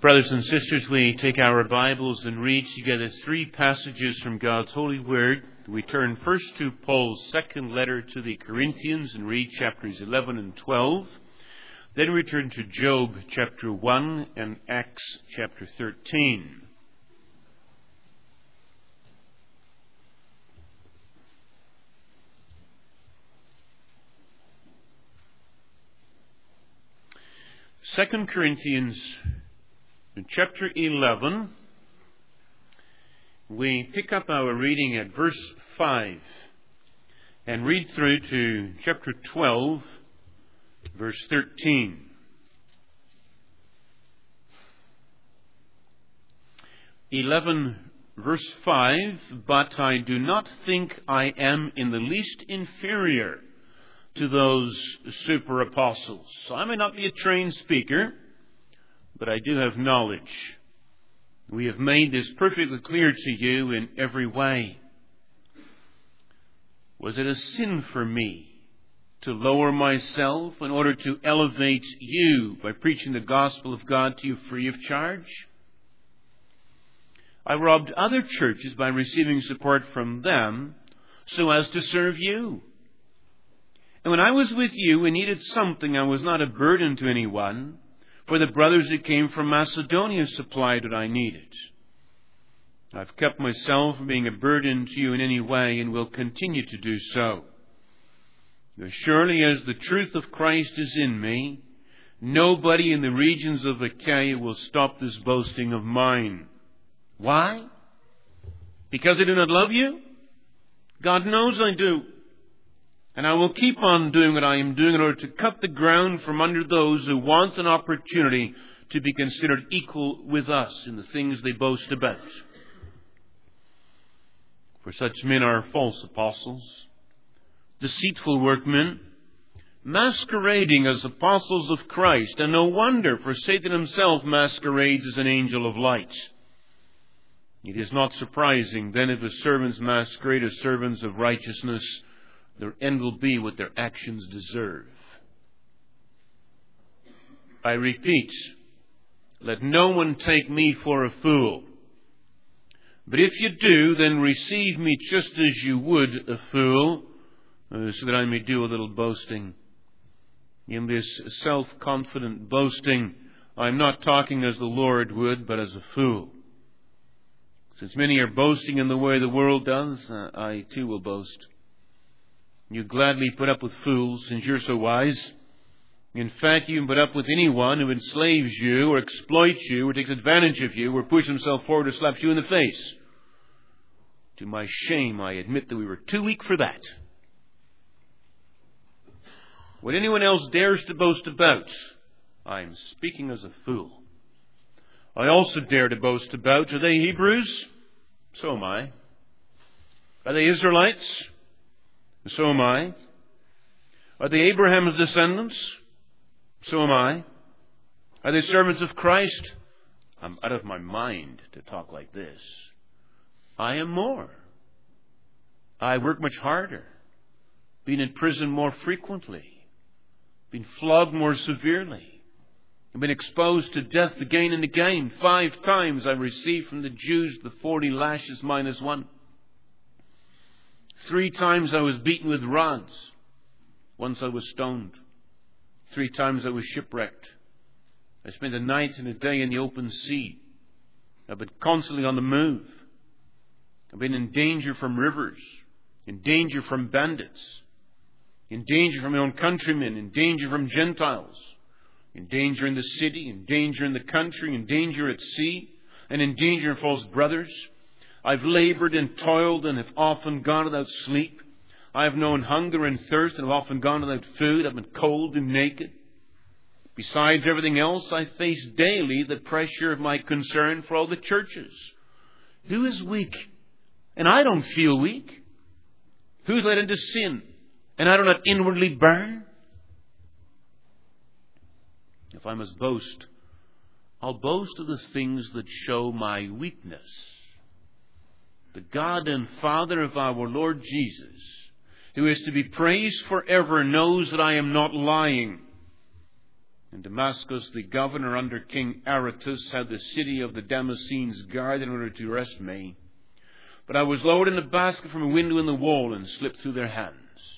Brothers and sisters, we take our Bibles and read together three passages from God's holy word. We turn first to Paul's second letter to the Corinthians and read chapters 11 and 12. Then we turn to Job chapter 1 and Acts chapter 13. Second Corinthians in chapter 11, we pick up our reading at verse 5 and read through to chapter 12, verse 13. Verse 5, "But I do not think I am in the least inferior to those super apostles. I may not be a trained speaker, but I do have knowledge. We have made this perfectly clear to you in every way. Was it a sin for me to lower myself in order to elevate you by preaching the gospel of God to you free of charge? I robbed other churches by receiving support from them so as to serve you. And when I was with you and needed something, I was not a burden to anyone, for the brothers who came from Macedonia supplied what I needed. I've kept myself from being a burden to you in any way and will continue to do so. As surely as the truth of Christ is in me, nobody in the regions of Achaia will stop this boasting of mine. Why? Because I do not love you? God knows I do. And I will keep on doing what I am doing in order to cut the ground from under those who want an opportunity to be considered equal with us in the things they boast about. For such men are false apostles, deceitful workmen, masquerading as apostles of Christ. And no wonder, for Satan himself masquerades as an angel of light. It is not surprising then if his servants masquerade as servants of righteousness. Their end will be what their actions deserve. I repeat, let no one take me for a fool. But if you do, then receive me just as you would a fool, so that I may do a little boasting. In this self-confident boasting, I'm not talking as the Lord would, but as a fool. Since many are boasting in the way the world does, I too will boast. You gladly put up with fools, since you're so wise. In fact, you can put up with anyone who enslaves you, or exploits you, or takes advantage of you, or pushes himself forward or slaps you in the face. To my shame, I admit that we were too weak for that. What anyone else dares to boast about, I am speaking as a fool. I also dare to boast about, are they Hebrews? So am I. Are they Israelites? So am I. Are they Abraham's descendants? So am I. Are they servants of Christ? I'm out of my mind to talk like this. I am more. I work much harder. Been in prison more frequently. Been flogged more severely. I've been exposed to death again and again. 5 times I received from the Jews the 40 lashes minus 1. 3 times I was beaten with rods. Once I was stoned. 3 times I was shipwrecked. I spent a night and a day in the open sea. I've been constantly on the move. I've been in danger from rivers, in danger from bandits, in danger from my own countrymen, in danger from Gentiles, in danger in the city, in danger in the country, in danger at sea, and in danger from false brothers. I've labored and toiled and have often gone without sleep. I have known hunger and thirst and have often gone without food. I've been cold and naked. Besides everything else, I face daily the pressure of my concern for all the churches. Who is weak? And I don't feel weak. Who is led into sin? And I do not inwardly burn? If I must boast, I'll boast of the things that show my weakness. The God and Father of our Lord Jesus, who is to be praised forever, knows that I am not lying. In Damascus, the governor under King Aretas had the city of the Damascenes guarded in order to arrest me. But I was lowered in a basket from a window in the wall and slipped through their hands.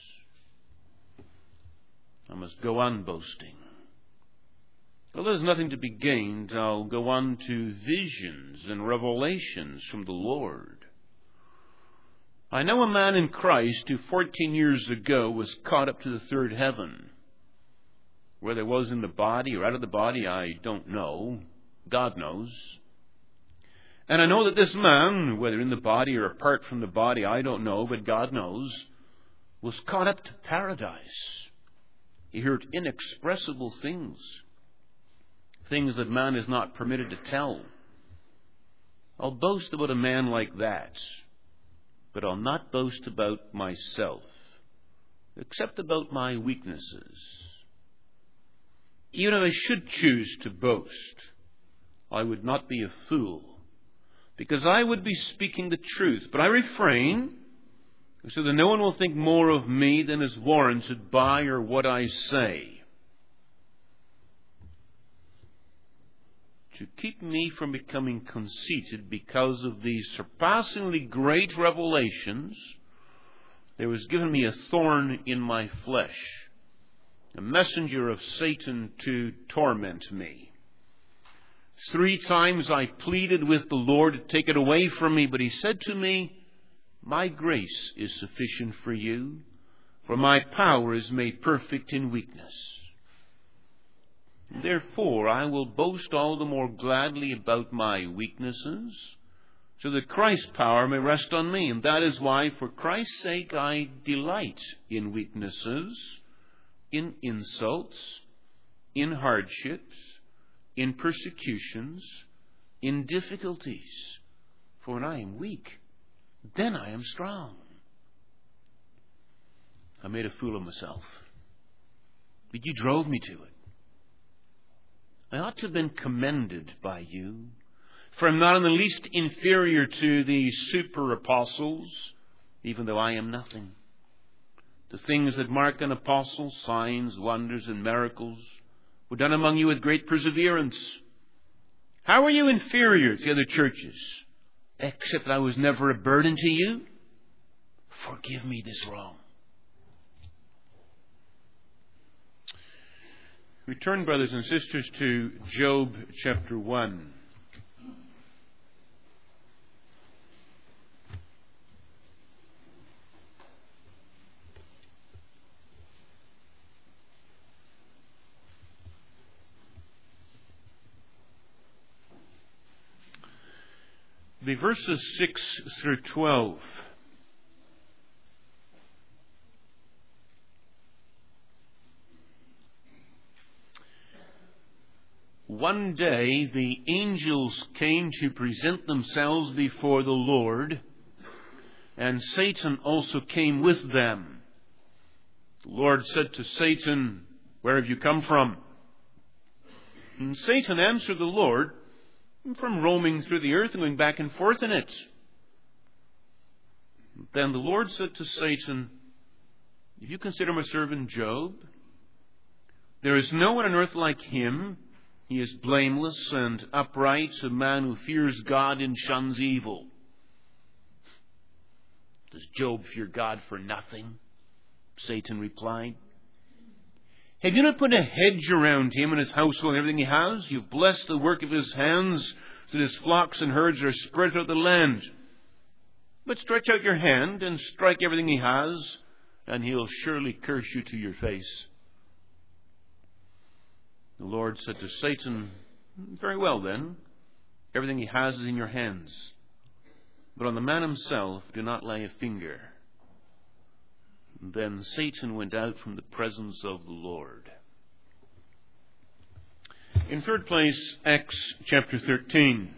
I must go on boasting. Well, there's nothing to be gained. I'll go on to visions and revelations from the Lord. I know a man in Christ who 14 years ago was caught up to the third heaven. Whether it was in the body or out of the body, I don't know. God knows. And I know that this man, whether in the body or apart from the body, I don't know, but God knows, was caught up to paradise. He heard inexpressible things. Things that man is not permitted to tell. I'll boast about a man like that, but I'll not boast about myself, except about my weaknesses. Even if I should choose to boast, I would not be a fool, because I would be speaking the truth. But I refrain, so that no one will think more of me than is warranted by or what I say. To keep me from becoming conceited because of these surpassingly great revelations, there was given me a thorn in my flesh, a messenger of Satan to torment me. 3 times I pleaded with the Lord to take it away from me, but He said to me, "My grace is sufficient for you, for my power is made perfect in weakness." Therefore, I will boast all the more gladly about my weaknesses, so that Christ's power may rest on me. And that is why, for Christ's sake, I delight in weaknesses, in insults, in hardships, in persecutions, in difficulties. For when I am weak, then I am strong. I made a fool of myself, but you drove me to it. I ought to have been commended by you, for I am not in the least inferior to the super apostles, even though I am nothing. The things that mark an apostle, signs, wonders, and miracles, were done among you with great perseverance. How are you inferior to the other churches, except that I was never a burden to you? Forgive me this wrong. We turn, brothers and sisters, to Job chapter 1. The verses 6 through 12. One day the angels came to present themselves before the Lord, and Satan also came with them. The Lord said to Satan, "Where have you come from?" And Satan answered the Lord, "From roaming through the earth and going back and forth in it." Then the Lord said to Satan, "If you consider my servant Job, there is no one on earth like him. He is blameless and upright, a man who fears God and shuns evil." "Does Job fear God for nothing?" Satan replied. "Have you not put a hedge around him and his household and everything he has? You've blessed the work of his hands, so that his flocks and herds are spread throughout the land. But stretch out your hand and strike everything he has, and he'll surely curse you to your face." The Lord said to Satan, "Very well then, everything he has is in your hands. But on the man himself do not lay a finger." Then Satan went out from the presence of the Lord. In third place, Acts chapter 13.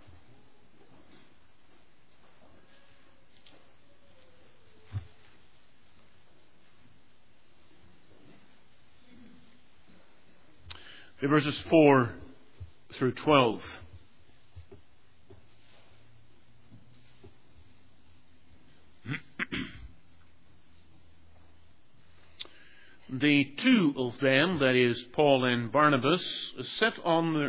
The verses 4 through 12. The two of them, that is, Paul and Barnabas, sent on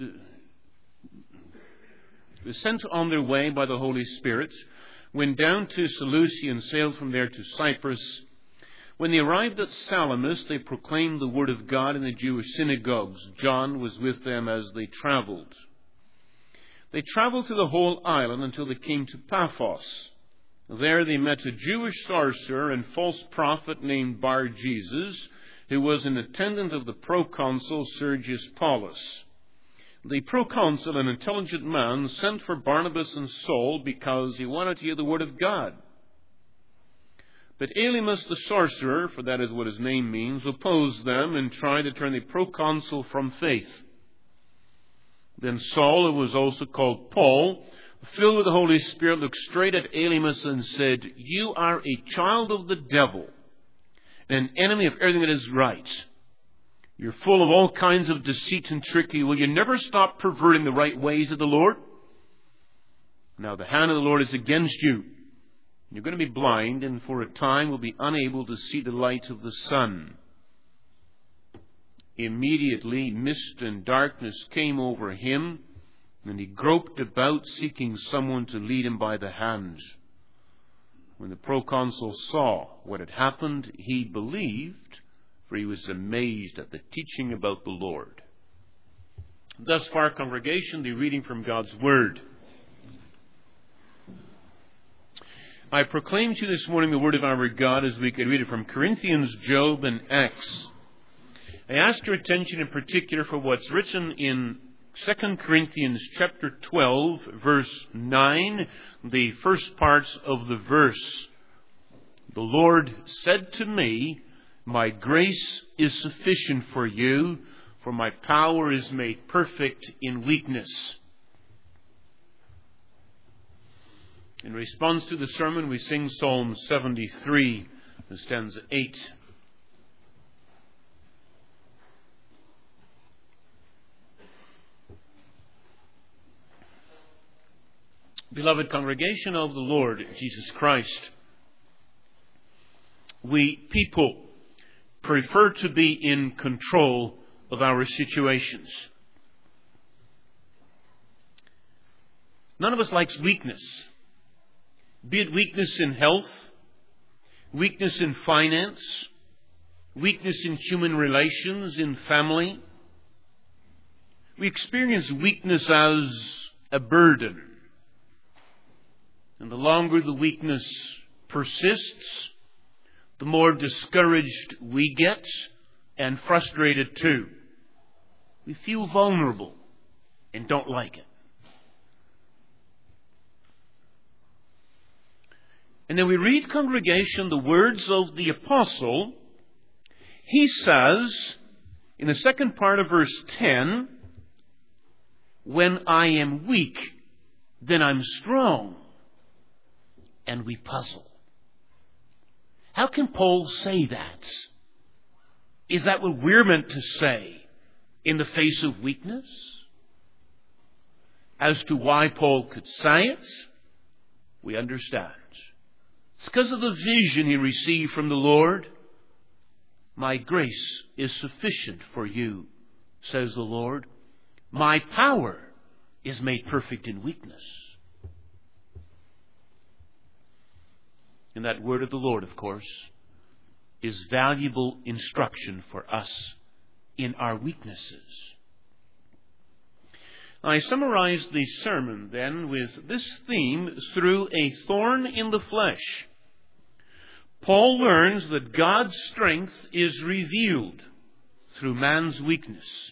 their way by the Holy Spirit, went down to Seleucia and sailed from there to Cyprus. When they arrived at Salamis, they proclaimed the word of God in the Jewish synagogues. John was with them as they traveled. They traveled through the whole island until they came to Paphos. There they met a Jewish sorcerer and false prophet named Bar-Jesus, who was an attendant of the proconsul Sergius Paulus. The proconsul, an intelligent man, sent for Barnabas and Saul because he wanted to hear the word of God. But Elymas the sorcerer, for that is what his name means, opposed them and tried to turn the proconsul from faith. Then Saul, who was also called Paul, filled with the Holy Spirit, looked straight at Elymas and said, "You are a child of the devil, and an enemy of everything that is right. You're full of all kinds of deceit and trickery. Will you never stop perverting the right ways of the Lord? Now the hand of the Lord is against you. You're going to be blind, and for a time will be unable to see the light of the sun." Immediately mist and darkness came over him, and he groped about, seeking someone to lead him by the hand. When the proconsul saw what had happened, he believed, for he was amazed at the teaching about the Lord. Thus far, congregation, the reading from God's Word. I proclaim to you this morning the Word of our God as we could read it from Corinthians, Job, and Acts. I ask your attention in particular for what's written in 2 Corinthians chapter 12, verse 9, the first parts of the verse. The Lord said to me, "My grace is sufficient for you, for my power is made perfect in weakness." In response to the sermon, we sing Psalm 73, stanza 8. Beloved congregation of the Lord Jesus Christ, we people prefer to be in control of our situations. None of us likes weakness. Be it weakness in health, weakness in finance, weakness in human relations, in family. We experience weakness as a burden. And the longer the weakness persists, the more discouraged we get and frustrated too. We feel vulnerable and don't like it. And then we read, congregation, the words of the apostle. He says, in the second part of verse 10, "When I am weak, then I'm strong." And we puzzle. How can Paul say that? Is that what we're meant to say in the face of weakness? As to why Paul could say it, we understand. It's because of the vision he received from the Lord. "My grace is sufficient for you," says the Lord. "My power is made perfect in weakness." And that word of the Lord, of course, is valuable instruction for us in our weaknesses. I summarize the sermon then with this theme: through a thorn in the flesh. Paul learns that God's strength is revealed through man's weakness.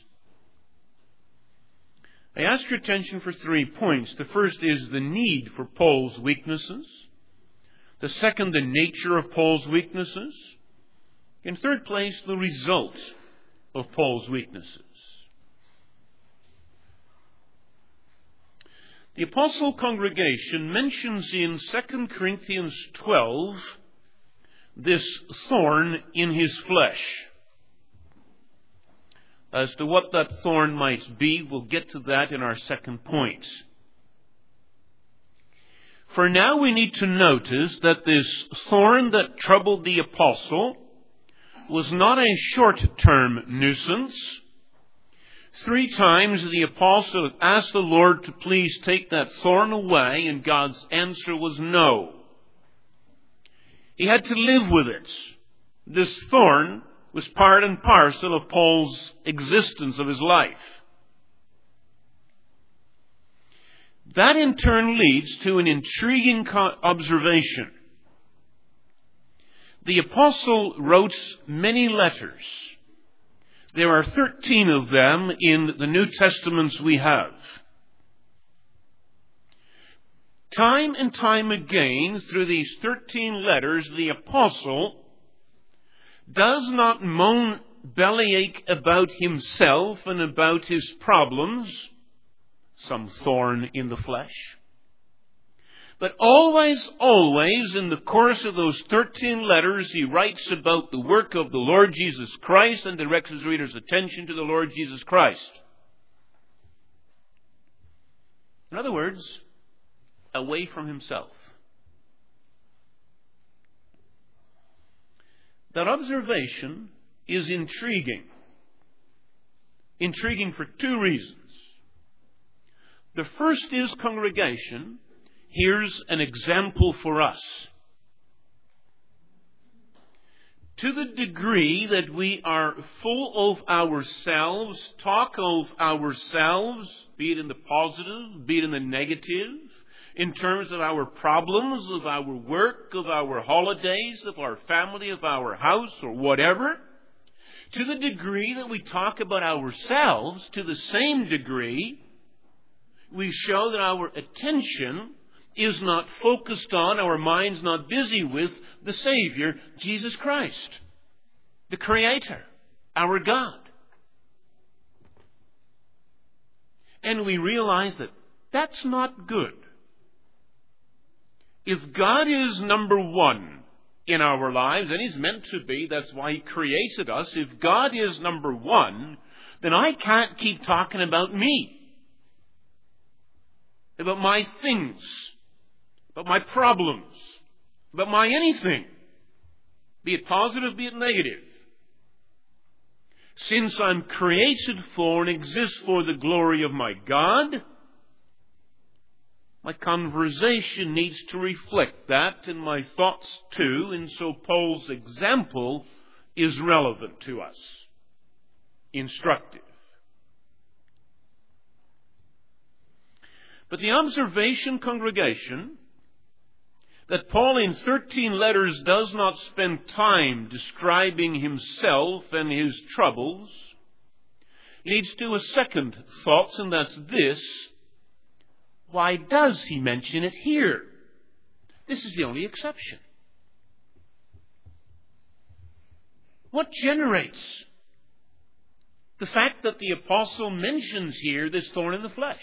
I ask your attention for 3 points. The first is the need for Paul's weaknesses. The second, the nature of Paul's weaknesses. In third place, the result of Paul's weaknesses. The apostle congregation mentions in 2 Corinthians 12 this thorn in his flesh. As to what that thorn might be, we'll get to that in our second point. For now we need to notice that this thorn that troubled the apostle was not a short-term nuisance. 3 times the apostle asked the Lord to please take that thorn away, and God's answer was no. He had to live with it. This thorn was part and parcel of Paul's existence, of his life. That in turn leads to an intriguing observation. The apostle wrote many letters. There are 13 of them in the New Testaments we have. Time and time again, through these 13 letters, the apostle does not moan bellyache about himself and about his problems, some thorn in the flesh. But always in the course of those 13 letters, he writes about the work of the Lord Jesus Christ and directs his readers' attention to the Lord Jesus Christ. In other words, away from himself. That observation is intriguing. Intriguing for 2 reasons. The first is, congregation, here's an example for us. To the degree that we are full of ourselves, talk of ourselves, be it in the positive, be it in the negative, in terms of our problems, of our work, of our holidays, of our family, of our house, or whatever, to the degree that we talk about ourselves, to the same degree, we show that our attention is not focused on, our mind's not busy with the Savior, Jesus Christ, the Creator, our God. And we realize that that's not good. If God is number 1 in our lives, and He's meant to be, that's why He created us, if God is number 1, then I can't keep talking about me, about my things, about my problems, about my anything, be it positive, be it negative. Since I'm created for and exist for the glory of my God, my conversation needs to reflect that, and my thoughts too, and so Paul's example is relevant to us, instructive. But the observation, congregation, that Paul in 13 letters does not spend time describing himself and his troubles, leads to a second thought, and that's this: why does he mention it here? This is the only exception. What generates the fact that the apostle mentions here this thorn in the flesh?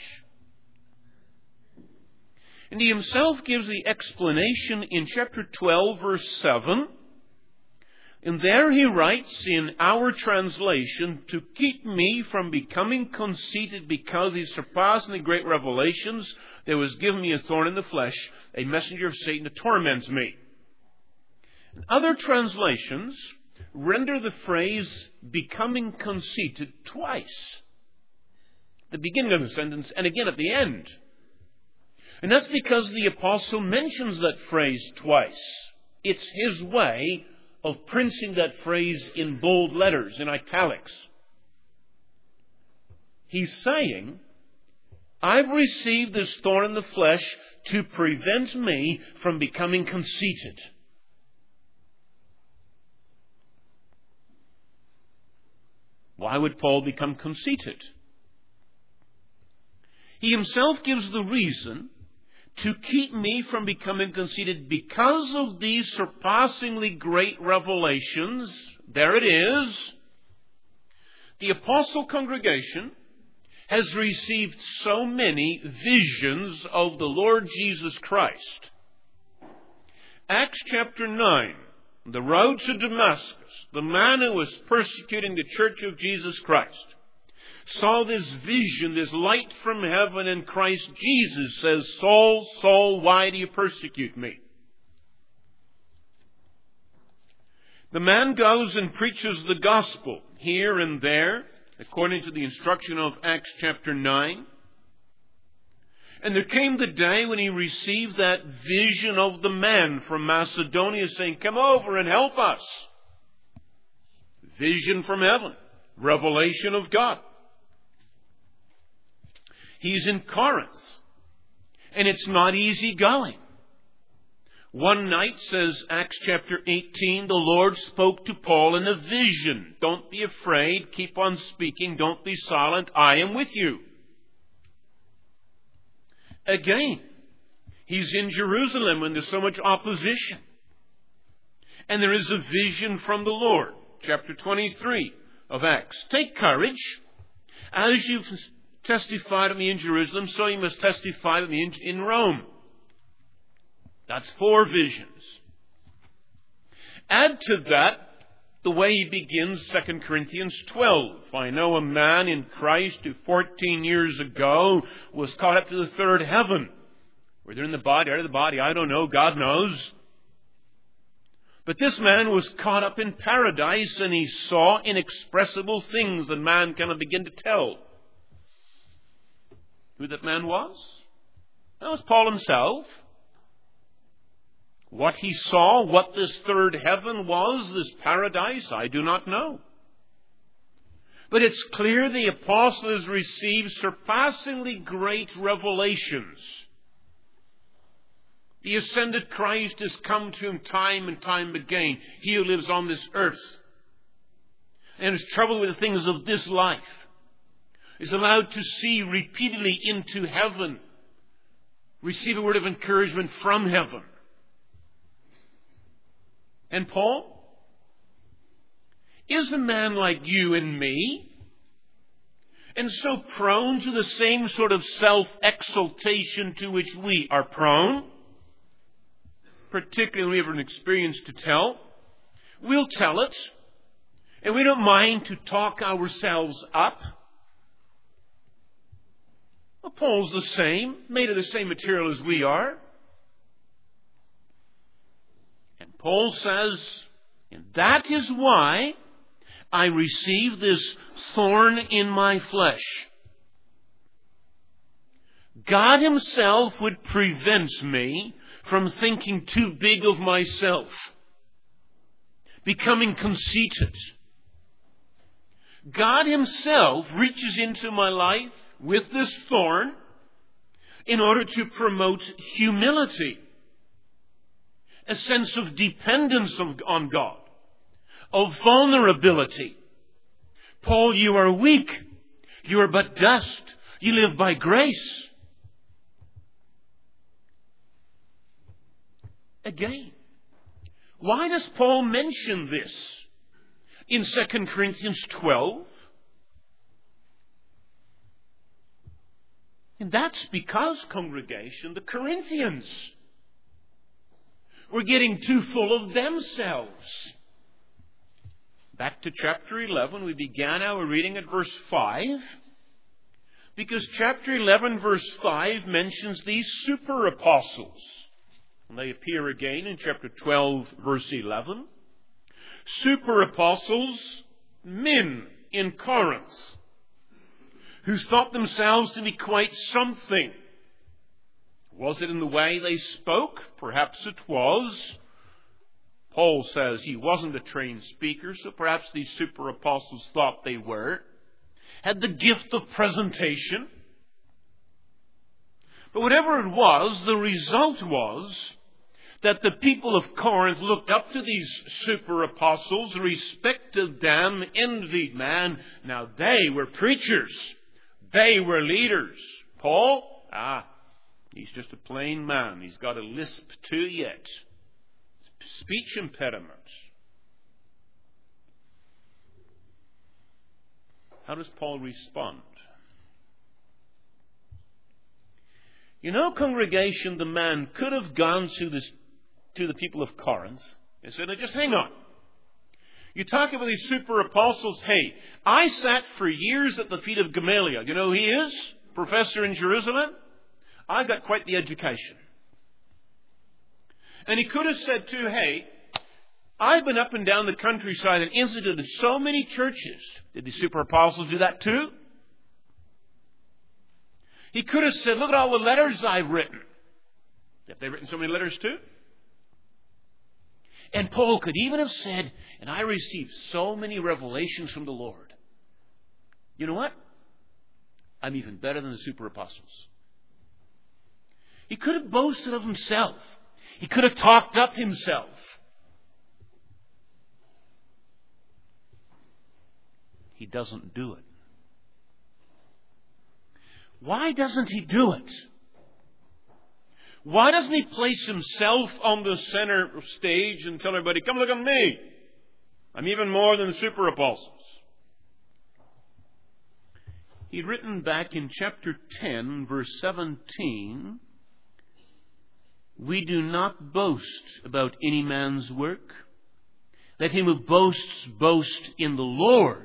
And he himself gives the explanation in chapter 12, verse 7. And there he writes in our translation, to keep me from becoming conceited because these surpassingly great revelations, there was given me a thorn in the flesh, a messenger of Satan to torment me. And other translations render the phrase becoming conceited twice. The beginning of the sentence and again at the end. And that's because the apostle mentions that phrase twice. It's his way of printing that phrase in bold letters, in italics. He's saying, I've received this thorn in the flesh to prevent me from becoming conceited. Why would Paul become conceited? He himself gives the reason: to keep me from becoming conceited because of these surpassingly great revelations. There it is. The apostle congregation has received so many visions of the Lord Jesus Christ. Acts chapter 9, the road to Damascus, the man who was persecuting the church of Jesus Christ saw this vision, this light from heaven, and Christ Jesus says, Saul, Saul, why do you persecute me? The man goes and preaches the gospel here and there, according to the instruction of Acts chapter 9. And there came the day when he received that vision of the man from Macedonia saying, "Come over and help us." Vision from heaven. Revelation of God. He's in Corinth. And it's not easy going. One night, says Acts chapter 18, the Lord spoke to Paul in a vision. "Don't be afraid. Keep on speaking. Don't be silent. I am with you." Again, he's in Jerusalem when there's so much opposition. And there is a vision from the Lord. Chapter 23 of Acts. "Take courage. As you've testified of me in Jerusalem, so you must testify of me in Rome." That's 4 visions. Add to that the way he begins 2 Corinthians 12. "I know a man in Christ who 14 years ago was caught up to the 3rd heaven." Whether in the body, out of the body, I don't know. God knows. But this man was caught up in paradise, and he saw inexpressible things that man cannot begin to tell. Who that man was? That was Paul himself. What he saw, what this 3rd heaven was, this paradise, I do not know. But it's clear the apostle has received surpassingly great revelations. The ascended Christ has come to him time and time again. He who lives on this earth and is troubled with the things of this life is allowed to see repeatedly into heaven, receive a word of encouragement from heaven. And Paul is a man like you and me, and so prone to the same sort of self-exaltation to which we are prone, particularly when we have an experience to tell. We'll tell it, and we don't mind to talk ourselves up. Well, Paul's the same, made of the same material as we are. And Paul says, "And that is why I received this thorn in my flesh." God himself would prevent me from thinking too big of myself, becoming conceited. God himself reaches into my life with this thorn in order to promote humility, a sense of dependence on God, of vulnerability. "Paul, you are weak. You are but dust. You live by grace." Again, why does Paul mention this in 2 Corinthians 12? And that's because, congregation, the Corinthians were getting too full of themselves. Back to chapter 11, we began our reading at verse 5, because chapter 11, verse 5 mentions these super apostles. And they appear again in chapter 12, verse 11. Super apostles, men in Corinth, who thought themselves to be quite something. Was it in the way they spoke? Perhaps it was. Paul says he wasn't a trained speaker, so perhaps these super apostles thought they were. Had the gift of presentation. But whatever it was, the result was that the people of Corinth looked up to these super apostles, respected them, envied man. Now they were preachers. They were leaders. Paul? He's just a plain man. He's got a lisp too yet. Speech impediment. How does Paul respond? You know, congregation, the man could have gone to the people of Corinth and said, "Now just hang on. You talk about these super apostles. Hey, I sat for years at the feet of Gamaliel. You know who he is? Professor in Jerusalem. I got quite the education." And he could have said too, "Hey, I've been up and down the countryside and instituted so many churches. Did the super apostles do that too? He could have said, look at all the letters I've written. Have they written so many letters too? And Paul could even have said, and I received so many revelations from the Lord. You know what? I'm even better than the super apostles. He could have boasted of himself. He could have talked up himself. He doesn't do it. Why doesn't he do it? Why doesn't he place himself on the center stage and tell everybody, come look at me. I'm even more than the super apostles. He'd written back in chapter 10, verse 17, we do not boast about any man's work. Let him who boasts, boast in the Lord.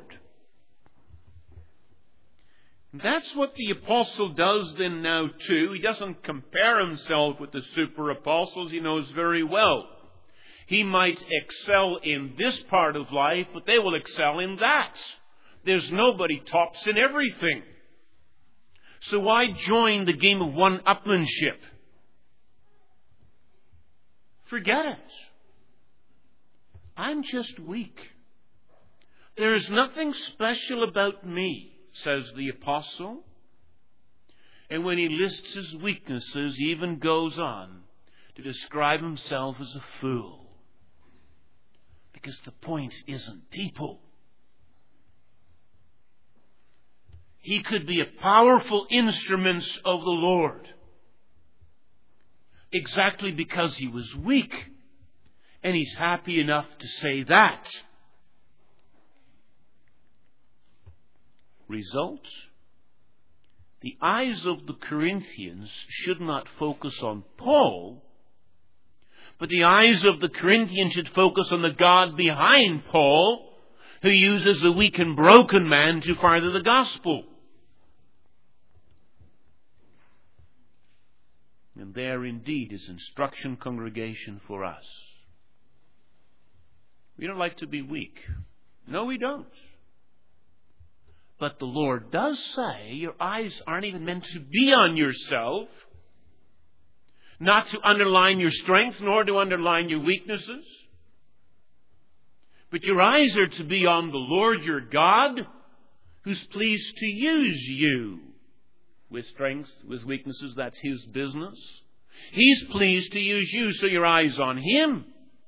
That's what the apostle does then now too. He doesn't compare himself with the super apostles. He knows very well. He might excel in this part of life, but they will excel in that. There's nobody tops in everything. So why join the game of one-upmanship? Forget it. I'm just weak. There is nothing special about me, says the apostle. And when he lists his weaknesses, he even goes on to describe himself as a fool. Because the point isn't people. He could be a powerful instrument of the Lord. Exactly because he was weak. And he's happy enough to say that. Result? The eyes of the Corinthians should not focus on Paul, but the eyes of the Corinthians should focus on the God behind Paul, who uses a weak and broken man to further the gospel. And there indeed is instruction, congregation, for us. We don't like to be weak. No, we don't. But the Lord does say your eyes aren't even meant to be on yourself, not to underline your strengths, nor to underline your weaknesses. But your eyes are to be on the Lord your God, who's pleased to use you. With strengths, with weaknesses, that's His business. He's pleased to use you, so your eyes on Him.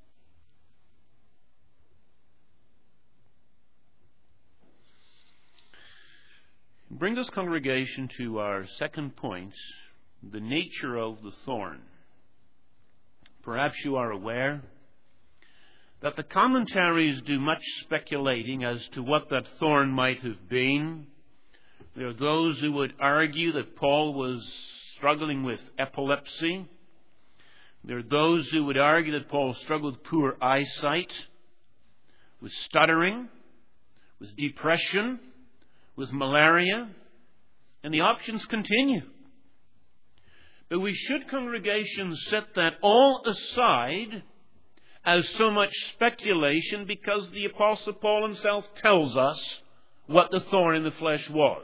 Brings us, congregation, to our second point, the nature of the thorn. Perhaps you are aware that the commentaries do much speculating as to what that thorn might have been. There are those who would argue that Paul was struggling with epilepsy. There are those who would argue that Paul struggled with poor eyesight, with stuttering, with depression, with malaria, and the options continue. But we should, congregation, set that all aside as so much speculation, because the Apostle Paul himself tells us what the thorn in the flesh was.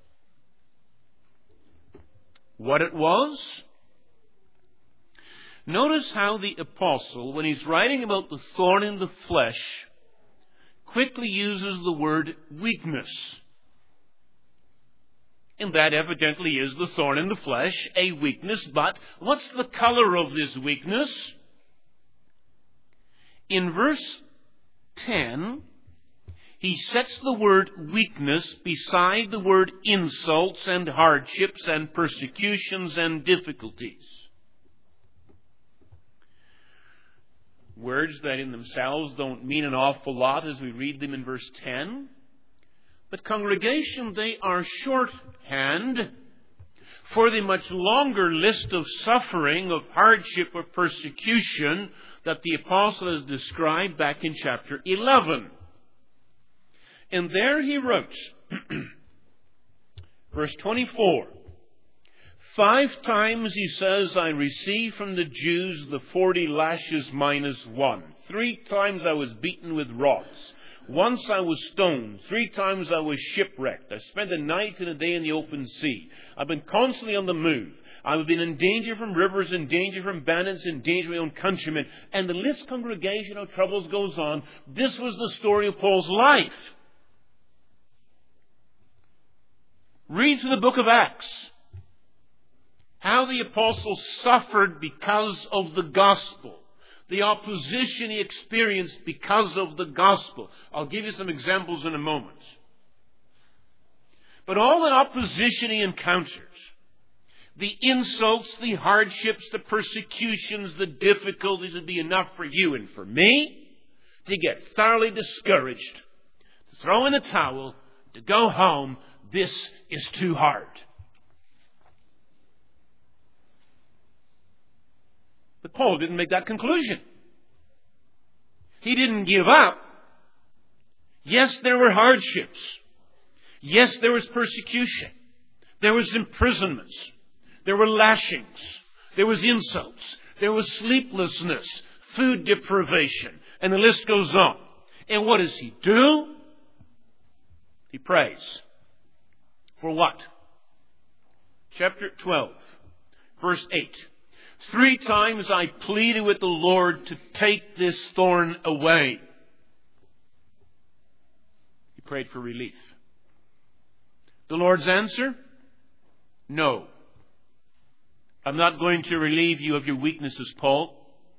What it was? Notice how the Apostle, when he's writing about the thorn in the flesh, quickly uses the word weakness. And that evidently is the thorn in the flesh, a weakness. But what's the color of this weakness? In verse 10, he sets the word weakness beside the word insults and hardships and persecutions and difficulties. Words that in themselves don't mean an awful lot as we read them in verse 10. But congregation, they are shorthand for the much longer list of suffering, of hardship, of persecution that the apostle has described back in chapter 11. And there he wrote, verse 24, 5 times, he says, I received from the Jews the 40 lashes minus 1. 3 times I was beaten with rods. Once I was stoned. 3 times I was shipwrecked. I spent a night and a day in the open sea. I've been constantly on the move. I've been in danger from rivers, in danger from bandits, in danger from my own countrymen. And the list, congregation, of troubles goes on. This was the story of Paul's life. Read through the book of Acts. How the apostle suffered because of the gospel. The opposition he experienced because of the gospel. I'll give you some examples in a moment. But all that opposition he encounters, the insults, the hardships, the persecutions, the difficulties, would be enough for you and for me to get thoroughly discouraged, to throw in the towel, to go home. This is too hard. But Paul didn't make that conclusion. He didn't give up. Yes, there were hardships. Yes, there was persecution. There was imprisonments. There were lashings. There was insults. There was sleeplessness, food deprivation, and the list goes on. And what does he do? He prays. For what? Chapter 12, verse 8. 3 times I pleaded with the Lord to take this thorn away. He prayed for relief. The Lord's answer? No. I'm not going to relieve you of your weaknesses, Paul.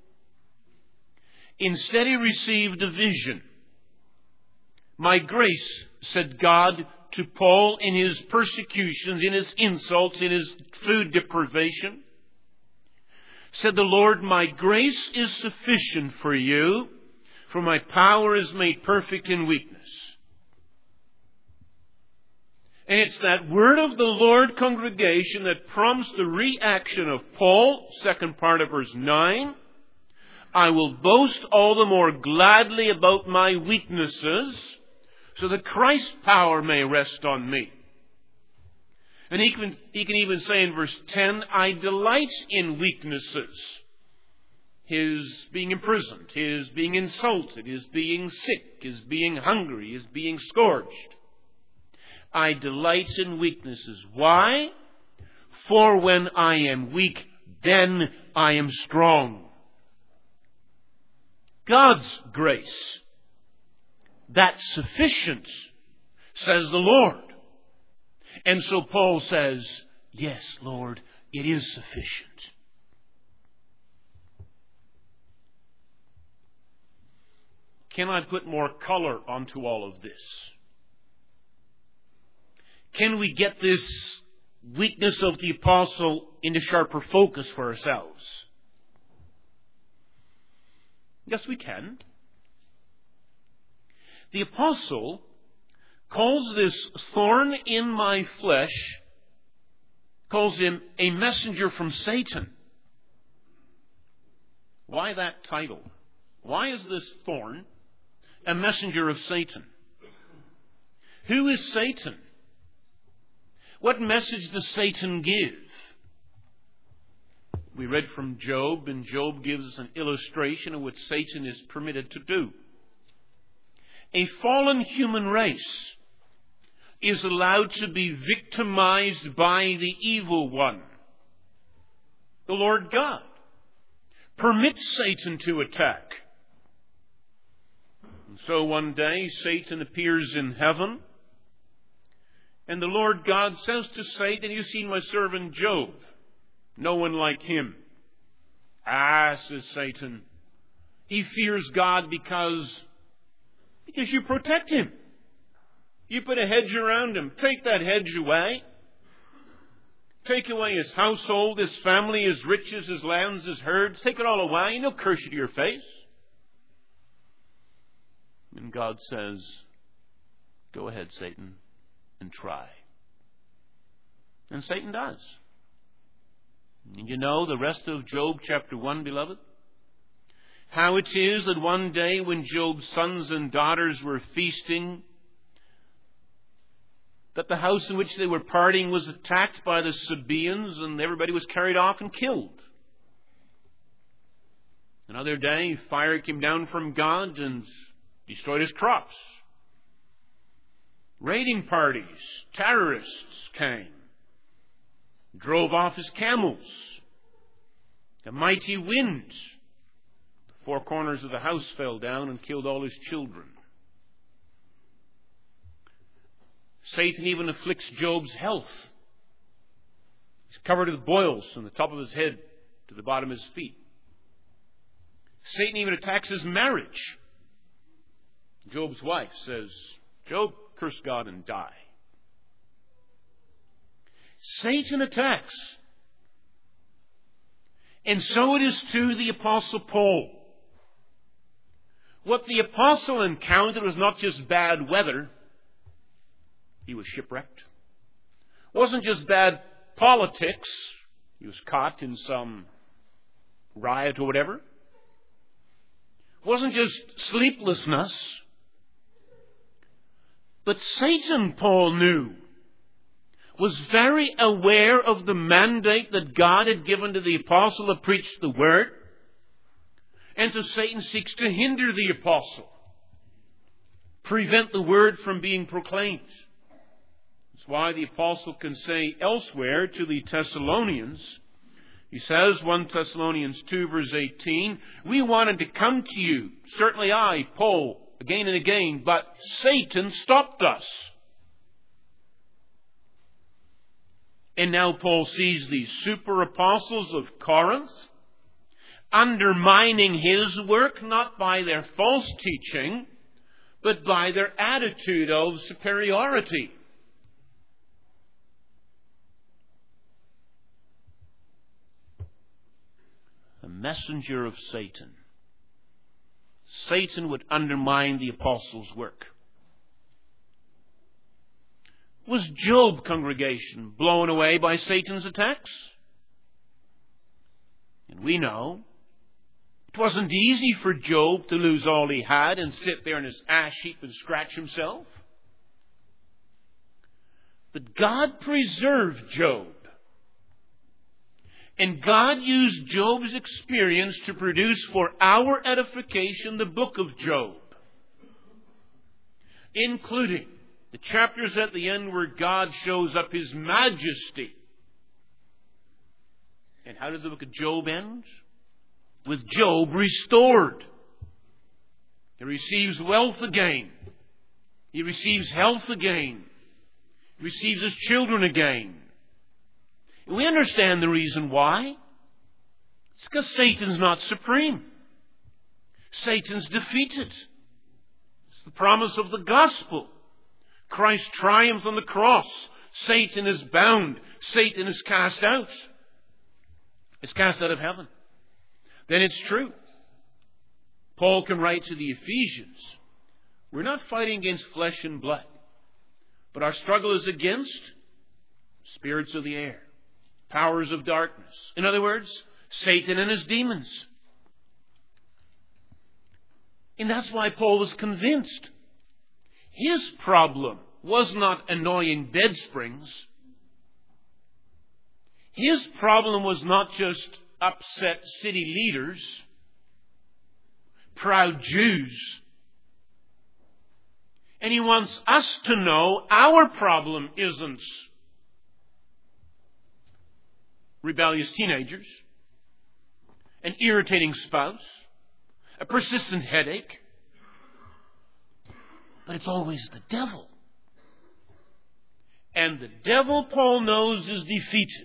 Instead, he received a vision. My grace, said God to Paul in his persecutions, in his insults, in his food deprivation, said the Lord, my grace is sufficient for you, for my power is made perfect in weakness. And it's that word of the Lord, congregation, that prompts the reaction of Paul, second part of verse 9. I will boast all the more gladly about my weaknesses, so that Christ's power may rest on me. And he can even say in verse 10, I delight in weaknesses. His being imprisoned, his being insulted, his being sick, his being hungry, his being scourged. I delight in weaknesses. Why? For when I am weak, then I am strong. God's grace, that's sufficient, says the Lord. And so Paul says, yes, Lord, it is sufficient. Can I put more color onto all of this? Can we get this weakness of the apostle into sharper focus for ourselves? Yes, we can. The apostle calls this thorn in my flesh, calls him a messenger from Satan. Why that title? Why is this thorn a messenger of Satan? Who is Satan? What message does Satan give? We read from Job, and Job gives us an illustration of what Satan is permitted to do. A fallen human race is allowed to be victimized by the evil one. The Lord God permits Satan to attack. And so one day Satan appears in heaven, and the Lord God says to Satan, you've seen my servant Job. No one like him. Ah, says Satan, he fears God because you protect him. You put a hedge around him. Take that hedge away. Take away his household, his family, his riches, his lands, his herds. Take it all away, and he'll curse you to your face. And God says, go ahead, Satan, and try. And Satan does. And you know the rest of Job chapter 1, beloved? How it is that one day when Job's sons and daughters were feasting, that the house in which they were partying was attacked by the Sabaeans and everybody was carried off and killed. Another day, fire came down from God and destroyed his crops. Raiding parties, terrorists came, drove off his camels. A mighty wind, the four corners of the house fell down and killed all his children. Satan even afflicts Job's health. He's covered with boils from the top of his head to the bottom of his feet. Satan even attacks his marriage. Job's wife says, "Job, curse God and die." Satan attacks. And so it is to the Apostle Paul. What the Apostle encountered was not just bad weather. He was shipwrecked. It wasn't just bad politics. He was caught in some riot or whatever. It wasn't just sleeplessness. But Satan, Paul knew, was very aware of the mandate that God had given to the apostle to preach the word. And so Satan seeks to hinder the apostle, prevent the word from being proclaimed. That's why the apostle can say elsewhere to the Thessalonians, he says, 1 Thessalonians 2 verse 18, "We wanted to come to you, certainly I, Paul, again and again, but Satan stopped us." And now Paul sees these super apostles of Corinth undermining his work, not by their false teaching, but by their attitude of superiority. A messenger of Satan. Satan would undermine the apostles' work. Was Job, congregation, blown away by Satan's attacks? And we know it wasn't easy for Job to lose all he had and sit there in his ash heap and scratch himself. But God preserved Job. And God used Job's experience to produce for our edification the book of Job, including the chapters at the end where God shows up His majesty. And how did the book of Job end? With Job restored. He receives wealth again. He receives health again. He receives his children again. And we understand the reason why. It's because Satan's not supreme. Satan's defeated. It's the promise of the gospel. Christ triumphed on the cross. Satan is bound. Satan is cast out. It's cast out of heaven. Then it's true. Paul can write to the Ephesians, we're not fighting against flesh and blood, but our struggle is against spirits of the air, powers of darkness. In other words, Satan and his demons. And that's why Paul was convinced. His problem was not annoying bed springs. His problem was not just upset city leaders, proud Jews. And he wants us to know our problem isn't rebellious teenagers, an irritating spouse, a persistent headache, but it's always the devil. And the devil, Paul knows, is defeated.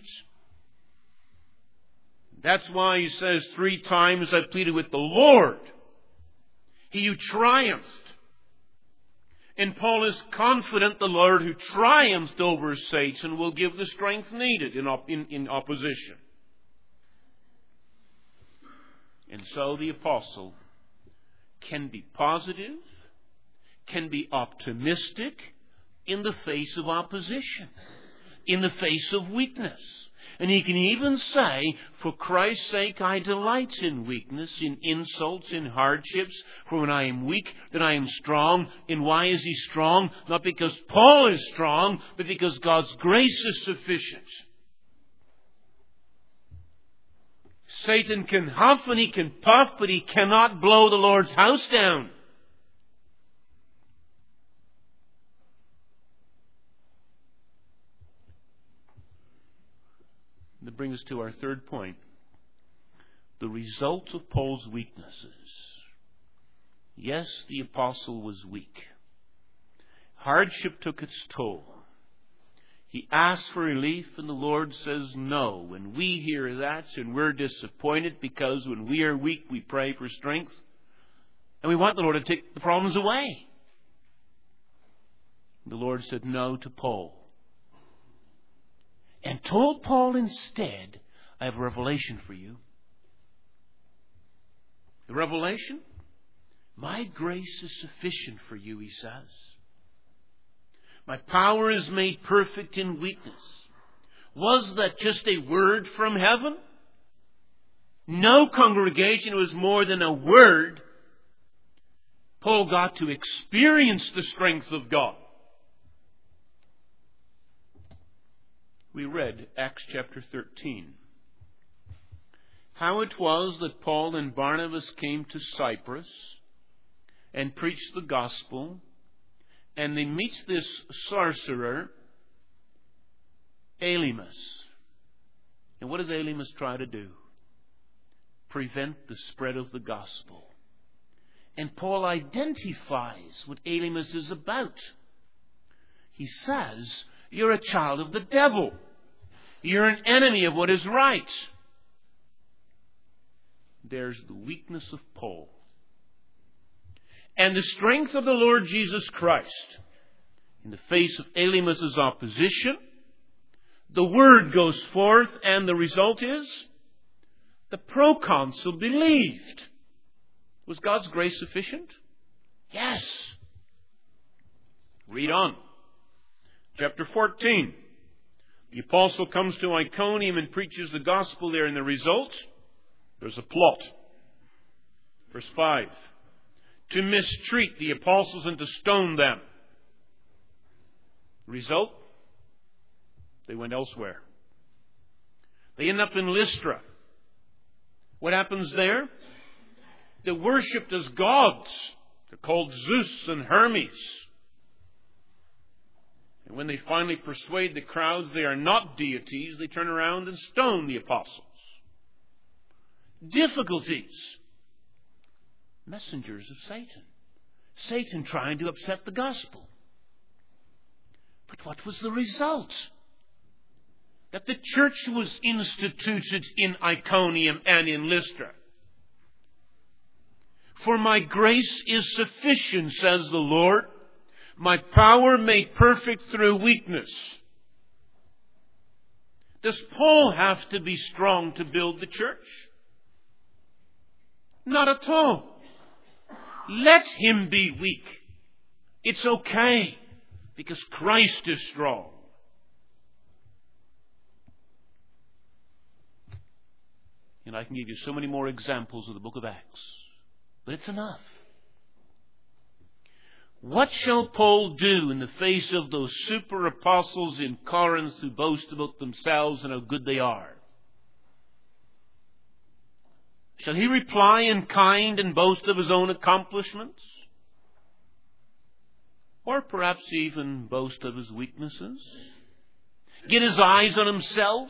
That's why he says 3 times, I pleaded with the Lord, He who triumphed. And Paul is confident the Lord who triumphed over Satan will give the strength needed in opposition. And so the apostle can be positive, can be optimistic in the face of opposition, in the face of weakness, And he can even say, for Christ's sake I delight in weakness, in insults, in hardships. For when I am weak, then I am strong. And why is he strong? Not because Paul is strong, but because God's grace is sufficient. Satan can huff and he can puff, but he cannot blow the Lord's house down. That brings us to our third point. The result of Paul's weaknesses. Yes, the apostle was weak. Hardship took its toll. He asked for relief and the Lord says no. And we hear that and we're disappointed because when we are weak we pray for strength. And we want the Lord to take the problems away. The Lord said no to Paul. And told Paul instead, I have a revelation for you. The revelation? My grace is sufficient for you, he says. My power is made perfect in weakness. Was that just a word from heaven? No, congregation, it was more than a word. Paul got to experience the strength of God. We read Acts chapter 13. How it was that Paul and Barnabas came to Cyprus and preached the gospel, and they meet this sorcerer, Elymas. And what does Elymas try to do? Prevent the spread of the gospel. And Paul identifies what Elymas is about. He says, you're a child of the devil. You're an enemy of what is right. There's the weakness of Paul. And the strength of the Lord Jesus Christ. In the face of Elymas' opposition, the word goes forth and the result is the proconsul believed. Was God's grace sufficient? Yes. Read on. Chapter 14. The apostle comes to Iconium and preaches the gospel there, and the result? There's a plot. Verse 5. To mistreat the apostles and to stone them. Result? They went elsewhere. They end up in Lystra. What happens there? They're worshipped as gods. They're called Zeus and Hermes. And when they finally persuade the crowds they are not deities, they turn around and stone the apostles. Difficulties. Messengers of Satan. Satan trying to upset the gospel. But what was the result? That the church was instituted in Iconium and in Lystra. For my grace is sufficient, says the Lord. My power made perfect through weakness. Does Paul have to be strong to build the church? Not at all. Let him be weak. It's okay, because Christ is strong. And I can give you so many more examples of the book of Acts. But it's enough. What shall Paul do in the face of those super apostles in Corinth who boast about themselves and how good they are? Shall he reply in kind and boast of his own accomplishments? Or perhaps even boast of his weaknesses? Get his eyes on himself?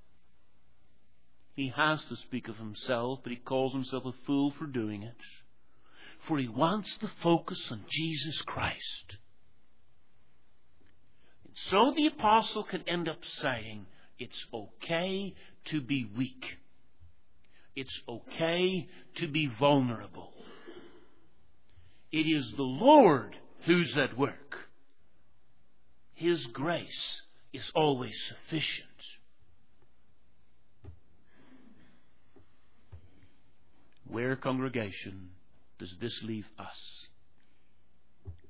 He has to speak of himself, but he calls himself a fool for doing it. For he wants to focus on Jesus Christ. And so the apostle can end up saying, it's okay to be weak. It's okay to be vulnerable. It is the Lord who's at work. His grace is always sufficient. Where, congregation, does this leave us?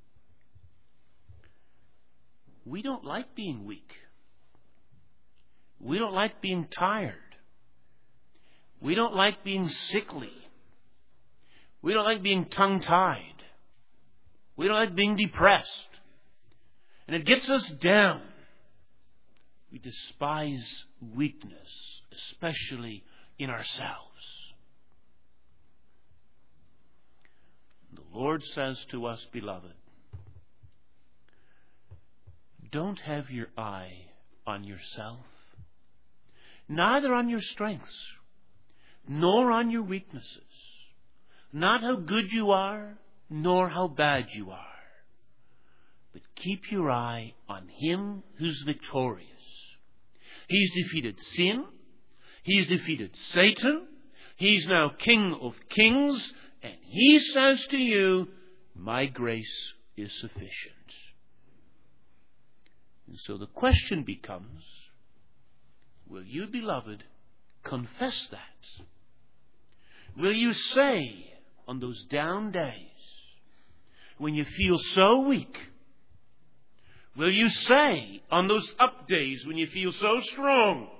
We don't like being weak. We don't like being tired. We don't like being sickly. We don't like being tongue-tied. We don't like being depressed. And it gets us down. We despise weakness, especially in ourselves. The Lord says to us, beloved, don't have your eye on yourself, neither on your strengths, nor on your weaknesses, not how good you are, nor how bad you are, but keep your eye on Him who's victorious. He's defeated sin. He's defeated Satan. He's now King of Kings. And He says to you, my grace is sufficient. And so the question becomes, will you, beloved, confess that? Will you say on those down days, when you feel so weak, will you say on those up days when you feel so strong,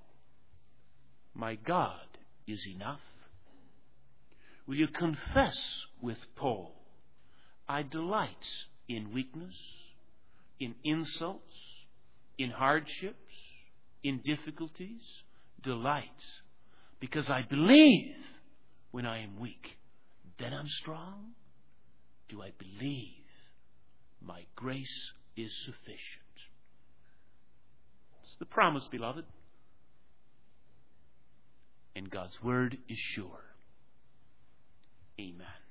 my God is enough? Will you confess with Paul, I delight in weakness, in insults, in hardships, in difficulties, delight, because I believe when I am weak, then I'm strong? Do I believe my grace is sufficient? It's the promise, beloved. And God's word is sure. Amen.